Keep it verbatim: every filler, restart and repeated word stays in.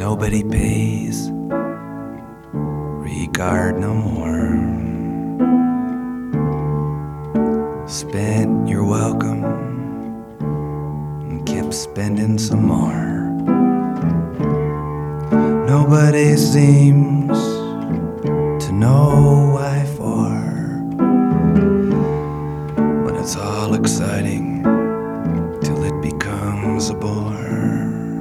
nobody pays regard no more. Spent your welcome and kept spending some more. Nobody seems to know why for, when it's all exciting